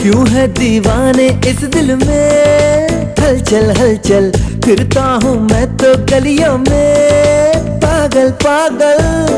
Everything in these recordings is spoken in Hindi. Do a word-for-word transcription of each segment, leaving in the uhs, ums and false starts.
क्यों है दीवाने इस दिल में। हलचल हलचल फिरता हूँ मैं तो गलियों में, पागल पागल।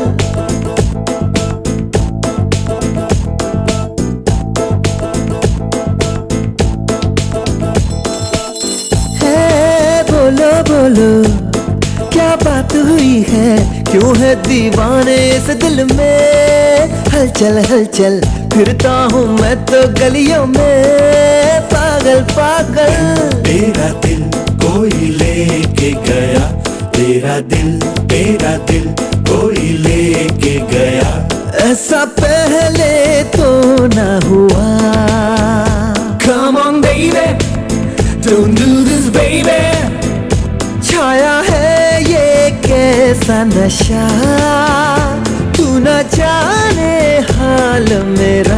है बोलो बोलो क्या बात हुई है, क्यों है दीवाने इस दिल में। हलचल हलचल फिरता हूँ मैं तो गलियों में, पागल पागल। तेरा दिल कोई लेके गया, तेरा दिल तेरा दिल कोई लेके गया। ऐसा पहले तो ना हुआ। Come on baby, don't do this baby। छाया है ये कैसा नशा, तू न जाने हाल मेरा।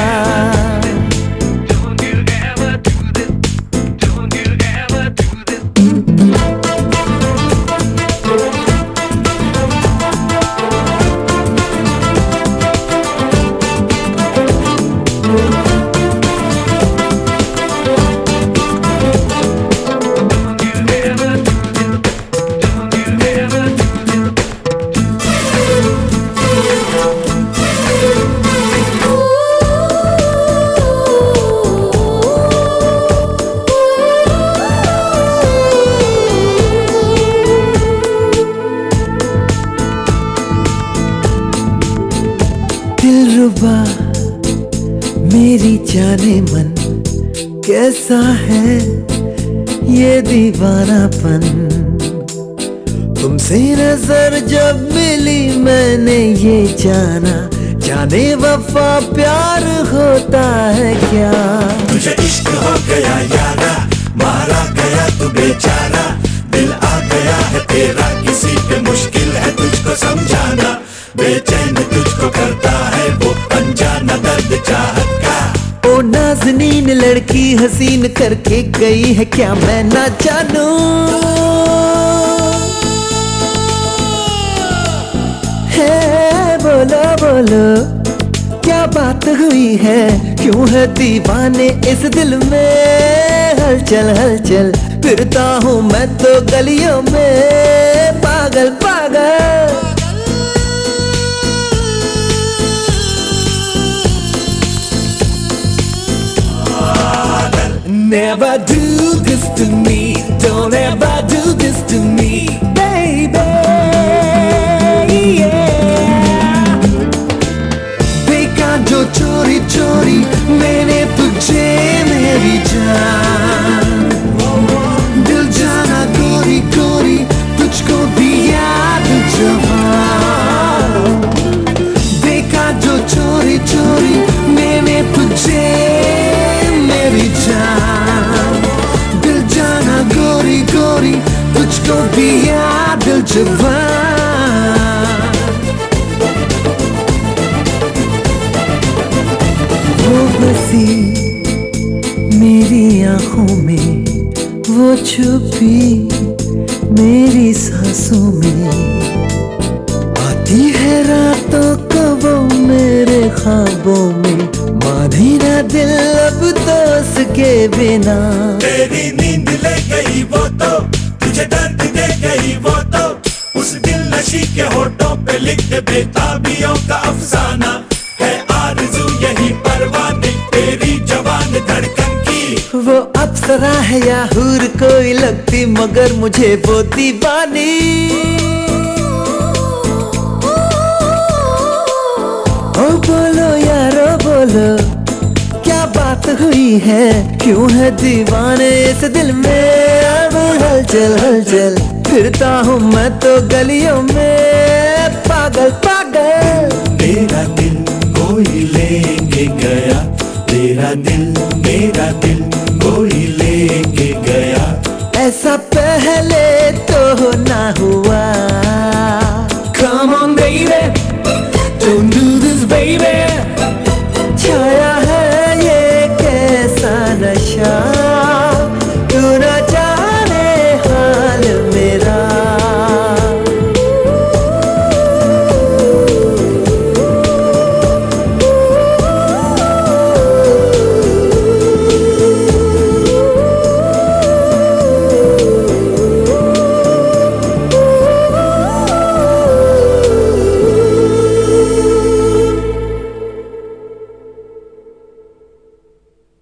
दिलरुबा मेरी जाने मन, कैसा है ये दीवानापन। तुमसे नजर जब मिली मैंने ये जाना, जाने वफा प्यार होता है क्या। तुझे इश्क हो गया यारा, मारा गया तू बेचारा। दिल आ गया है तेरा, किसी पे मुश्किल है तुझको समझाना। बेचैन तुझको करता है वो अनजाना दर्द चाहत का। ओ नाज़नीन लड़की हसीन करके गई है, क्या मैं ना जानूं। है बोलो बोलो क्या बात हुई है, क्यों है दीवाने इस दिल में। हलचल हलचल फिरता हूँ मैं तो गलियों में, पागल पागल। Never do this to me, don't ever do this to me, baby, yeah। देखा जो चोरी चोरी मैंने तुझे मेरी जान, दिल जाना गोरी गोरी तुझको भी याद जवान। देखा जो चोरी चोरी मैंने तुझे मेरी जान, दिल जाना गोरी गोरी तुझको भी याद जवान। वो बसी मेरी आंखों में, वो छुपी मेरी सांसों में। आती है रातों को वो मेरे ख्वाबों में, माने ना दिल अब तो उसके बिना। तेरी नींद ले गई वो तो, तुझे दर्द दे गई वो तो। उस दिल नशी के होठों पे लिख दे बेताबियों का अफसाना। है आरज़ू यही परवाने तेरी जवान धड़कन की। वो अप्सरा है या हूर कोई लगती, मगर मुझे वो दीवानी। ओ बोलो यारो बोलो क्या बात हुई है, क्यों है दीवाने इस दिल में। अब हलचल हलचल फिरता हूँ मैं तो गलियों में, पागल पागल। तेरा दिल कोई लेके गया, तेरा दिल मेरा दिल कोई लेके गया। ऐसा पहले तो ना हुआ।